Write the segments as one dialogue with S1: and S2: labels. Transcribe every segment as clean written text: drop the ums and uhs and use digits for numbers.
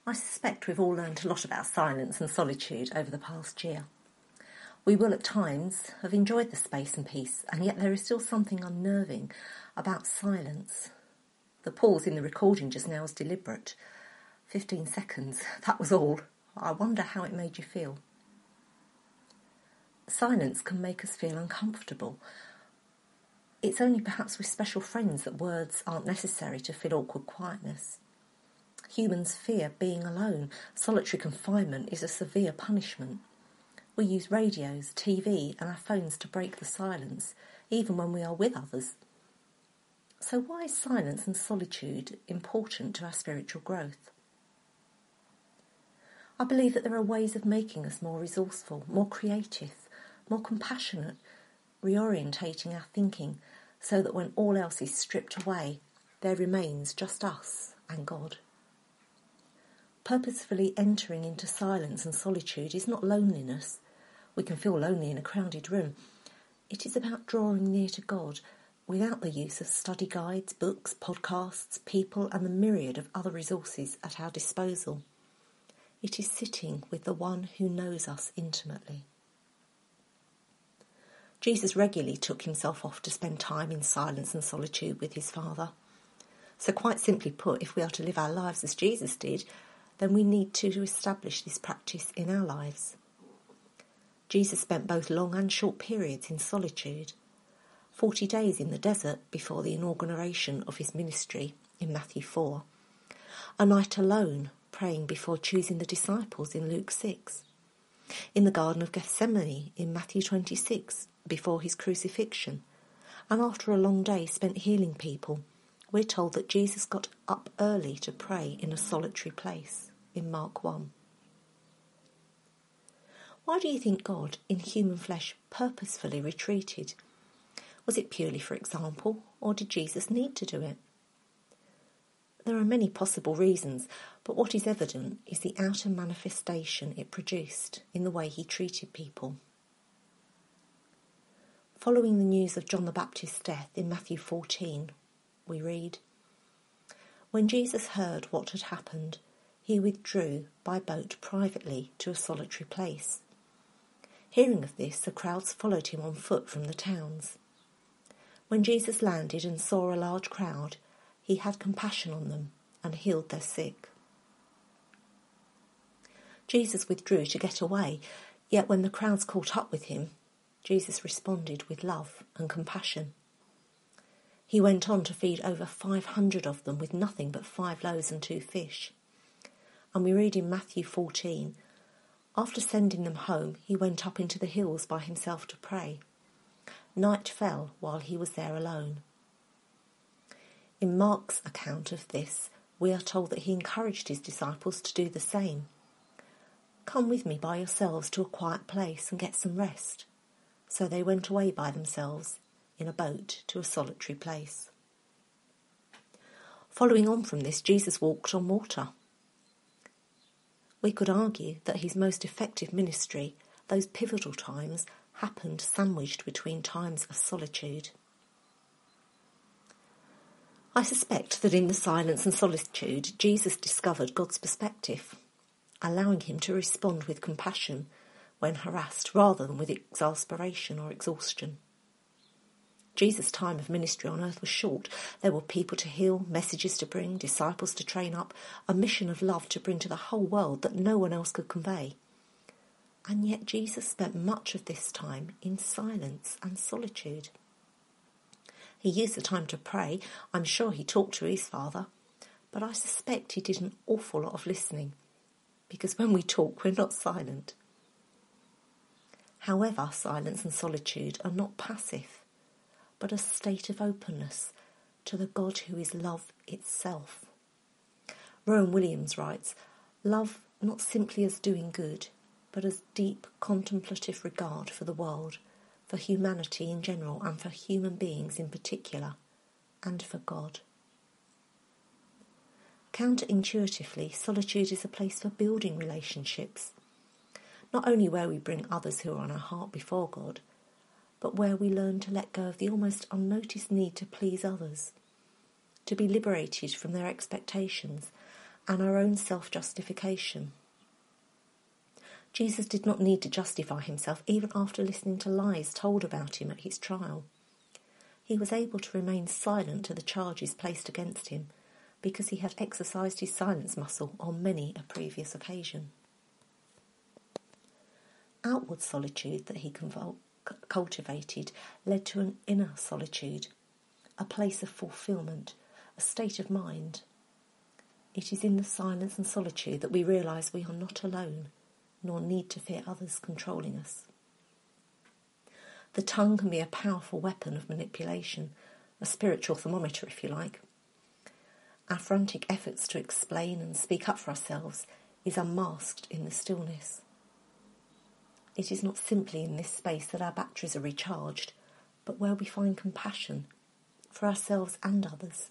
S1: I suspect we've all learned a lot about silence and solitude over the past year. We will at times have enjoyed the space and peace, and yet there is still something unnerving about silence. The pause in the recording just now was deliberate. 15 seconds, that was all. I wonder how it made you feel. Silence can make us feel uncomfortable. It's only perhaps with special friends that words aren't necessary to fill awkward quietness. Humans fear being alone. Solitary confinement is a severe punishment. We use radios, TV and our phones to break the silence, even when we are with others. So why is silence and solitude important to our spiritual growth? I believe that there are ways of making us more resourceful, more creative, more compassionate, reorientating our thinking so that when all else is stripped away, there remains just us and God. Purposefully entering into silence and solitude is not loneliness. We can feel lonely in a crowded room. It is about drawing near to God without the use of study guides, books, podcasts, people and the myriad of other resources at our disposal. It is sitting with the one who knows us intimately. Jesus regularly took himself off to spend time in silence and solitude with his Father. So quite simply put, if we are to live our lives as Jesus did, then we need to establish this practice in our lives. Jesus spent both long and short periods in solitude. 40 days in the desert before the inauguration of his ministry in Matthew 4. A night alone praying before choosing the disciples in Luke 6. In the Garden of Gethsemane in Matthew 26 before his crucifixion. And after a long day spent healing people, we're told that Jesus got up early to pray in a solitary place in Mark 1. Why do you think God, in human flesh, purposefully retreated? Was it purely for example, or did Jesus need to do it? There are many possible reasons, but what is evident is the outer manifestation it produced in the way he treated people. Following the news of John the Baptist's death in Matthew 14, we read, "When Jesus heard what had happened, he withdrew by boat privately to a solitary place. Hearing of this, the crowds followed him on foot from the towns. When Jesus landed and saw a large crowd, he had compassion on them and healed their sick." Jesus withdrew to get away, yet when the crowds caught up with him, Jesus responded with love and compassion. He went on to feed over 500 of them with nothing but 5 loaves and 2 fish. And we read in Matthew 14, after sending them home, he went up into the hills by himself to pray. Night fell while he was there alone. In Mark's account of this, we are told that he encouraged his disciples to do the same. "Come with me by yourselves to a quiet place and get some rest." So they went away by themselves in a boat to a solitary place. Following on from this, Jesus walked on water. We could argue that his most effective ministry, those pivotal times, happened sandwiched between times of solitude. I suspect that in the silence and solitude, Jesus discovered God's perspective, allowing him to respond with compassion when harassed rather than with exasperation or exhaustion. Jesus' time of ministry on earth was short. There were people to heal, messages to bring, disciples to train up, a mission of love to bring to the whole world that no one else could convey. And yet Jesus spent much of this time in silence and solitude. He used the time to pray. I'm sure he talked to his Father, but I suspect he did an awful lot of listening, because when we talk, we're not silent. However, silence and solitude are not passive, but a state of openness to the God who is love itself. Rowan Williams writes, "Love not simply as doing good, but as deep contemplative regard for the world, for humanity in general and for human beings in particular, and for God." Counterintuitively, solitude is a place for building relationships, not only where we bring others who are on our heart before God, but where we learn to let go of the almost unnoticed need to please others, to be liberated from their expectations, and our own self-justification. Jesus did not need to justify himself even after listening to lies told about him at his trial. He was able to remain silent to the charges placed against him because he had exercised his silence muscle on many a previous occasion. Outward solitude that he cultivated led to an inner solitude, a place of fulfilment, a state of mind. It is in the silence and solitude that we realise we are not alone, nor need to fear others controlling us. The tongue can be a powerful weapon of manipulation, a spiritual thermometer if you like. Our frantic efforts to explain and speak up for ourselves is unmasked in the stillness. It is not simply in this space that our batteries are recharged, but where we find compassion for ourselves and others.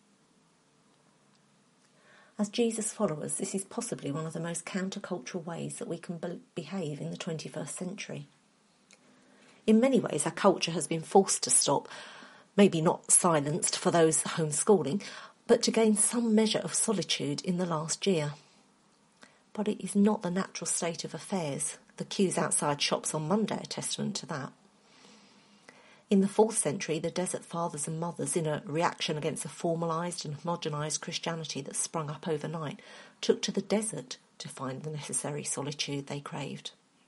S1: As Jesus followers, this is possibly one of the most countercultural ways that we can behave in the 21st century. In many ways, our culture has been forced to stop, maybe not silenced for those homeschooling, but to gain some measure of solitude in the last year. But it is not the natural state of affairs. The queues outside shops on Monday are testament to that. In the 4th century, the desert fathers and mothers, in a reaction against the formalised and homogenised Christianity that sprung up overnight, took to the desert to find the necessary solitude they craved.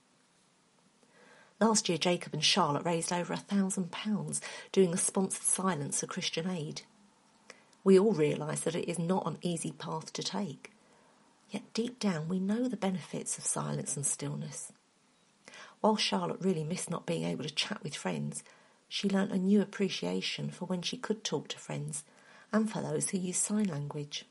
S1: Last year, Jacob and Charlotte raised over £1,000 doing a sponsored silence for Christian Aid. We all realise that it is not an easy path to take. Yet deep down we know the benefits of silence and stillness. While Charlotte really missed not being able to chat with friends, she learnt a new appreciation for when she could talk to friends and for those who use sign language.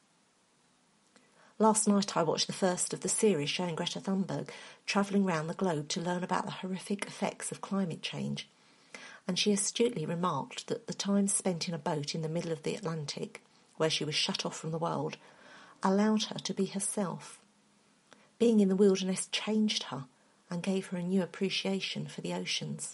S1: Last night I watched the first of the series showing Greta Thunberg travelling round the globe to learn about the horrific effects of climate change, and she astutely remarked that the time spent in a boat in the middle of the Atlantic, where she was shut off from the world, allowed her to be herself. Being in the wilderness changed her and gave her a new appreciation for the oceans.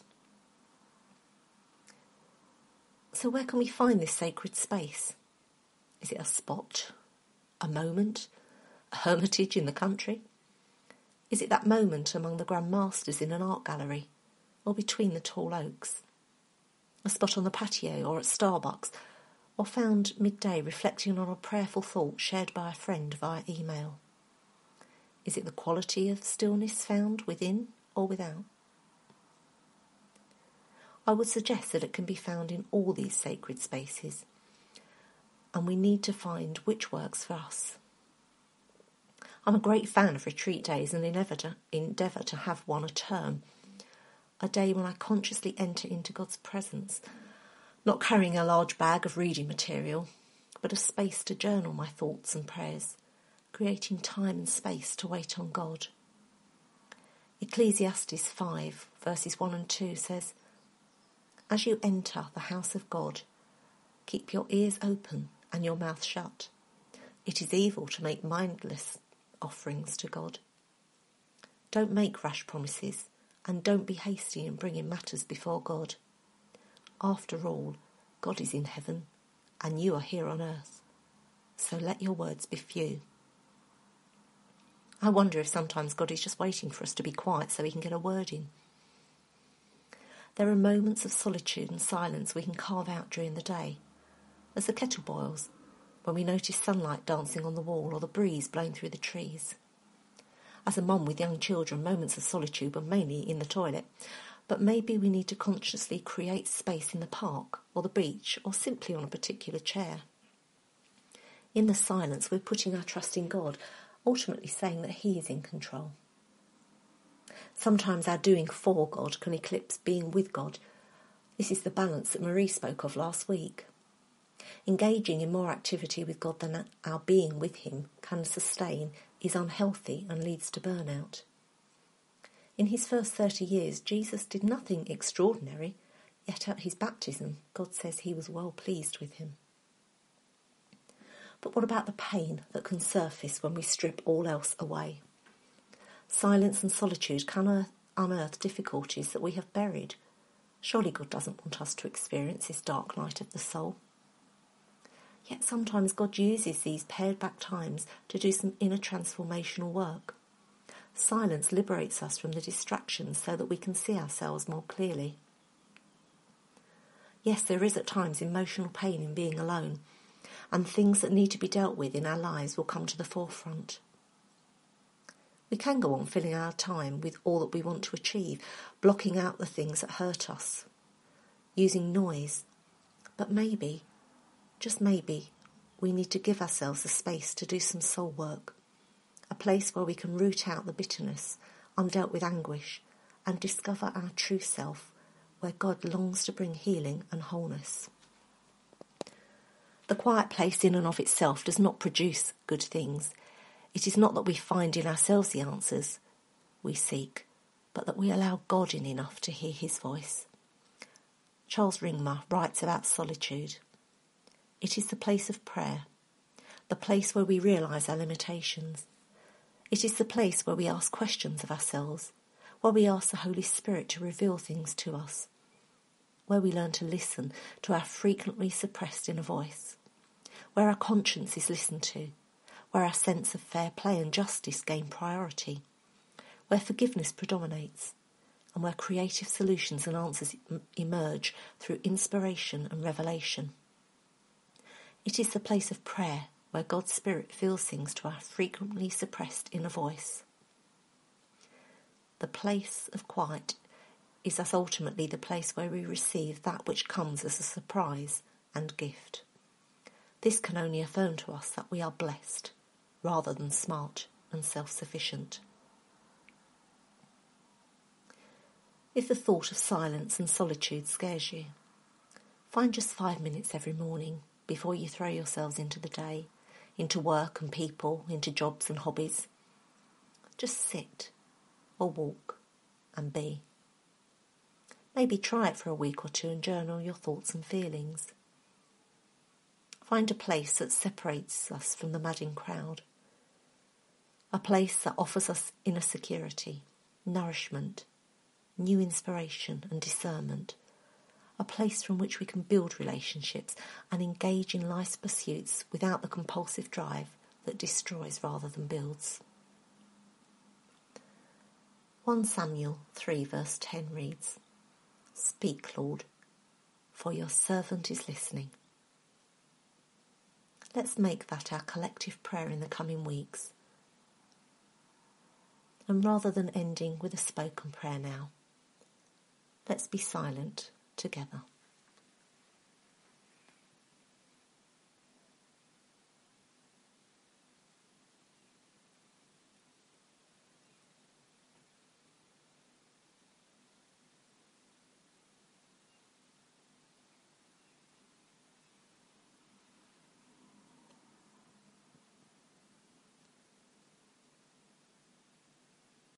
S1: So where can we find this sacred space? Is it a spot, a moment, a hermitage in the country? Is it that moment among the Grand Masters in an art gallery, or between the tall oaks? A spot on the patio or at Starbucks, or found midday reflecting on a prayerful thought shared by a friend via email? Is it the quality of stillness found within or without? I would suggest that it can be found in all these sacred spaces, and we need to find which works for us. I'm a great fan of retreat days and endeavour to have one a term, a day when I consciously enter into God's presence, not carrying a large bag of reading material, but a space to journal my thoughts and prayers, creating time and space to wait on God. Ecclesiastes 5, verses 1 and 2 says, "As you enter the house of God, keep your ears open and your mouth shut. It is evil to make mindless offerings to God. Don't make rash promises, and don't be hasty in bringing matters before God. After all, God is in heaven, and you are here on earth. So let your words be few." I wonder if sometimes God is just waiting for us to be quiet so he can get a word in. There are moments of solitude and silence we can carve out during the day, as the kettle boils, when we notice sunlight dancing on the wall or the breeze blowing through the trees. As a mum with young children, moments of solitude were mainly in the toilet, but maybe we need to consciously create space in the park or the beach or simply on a particular chair. In the silence, we're putting our trust in God, ultimately saying that he is in control. Sometimes our doing for God can eclipse being with God. This is the balance that Marie spoke of last week. Engaging in more activity with God than our being with him can sustain, is unhealthy and leads to burnout. In his first 30 years, Jesus did nothing extraordinary, yet at his baptism, God says he was well pleased with him. But what about the pain that can surface when we strip all else away? Silence and solitude can unearth difficulties that we have buried. Surely God doesn't want us to experience this dark night of the soul. Yet sometimes God uses these pared back times to do some inner transformational work. Silence liberates us from the distractions so that we can see ourselves more clearly. Yes, there is at times emotional pain in being alone, and things that need to be dealt with in our lives will come to the forefront. We can go on filling our time with all that we want to achieve, blocking out the things that hurt us, using noise. But maybe, just maybe, we need to give ourselves a space to do some soul work, a place where we can root out the bitterness, undealt with anguish, and discover our true self, where God longs to bring healing and wholeness. The quiet place in and of itself does not produce good things. It is not that we find in ourselves the answers we seek, but that we allow God in enough to hear his voice. Charles Ringmer writes about solitude. It is the place of prayer, the place where we realise our limitations. It is the place where we ask questions of ourselves, where we ask the Holy Spirit to reveal things to us, where we learn to listen to our frequently suppressed inner voice, where our conscience is listened to, where our sense of fair play and justice gain priority, where forgiveness predominates, and where creative solutions and answers emerge through inspiration and revelation. It is the place of prayer where God's Spirit feels things to our frequently suppressed inner voice. The place of quiet is thus ultimately the place where we receive that which comes as a surprise and gift. This can only affirm to us that we are blessed, rather than smart and self-sufficient. If the thought of silence and solitude scares you, find just 5 minutes every morning before you throw yourselves into the day, into work and people, into jobs and hobbies. Just sit or walk and be. Maybe try it for a week or two and journal your thoughts and feelings. Find a place that separates us from the madding crowd. A place that offers us inner security, nourishment, new inspiration and discernment. A place from which we can build relationships and engage in life's pursuits without the compulsive drive that destroys rather than builds. 1 Samuel 3 verse 10 reads, "Speak, Lord, for your servant is listening." Let's make that our collective prayer in the coming weeks. And rather than ending with a spoken prayer now, let's be silent together.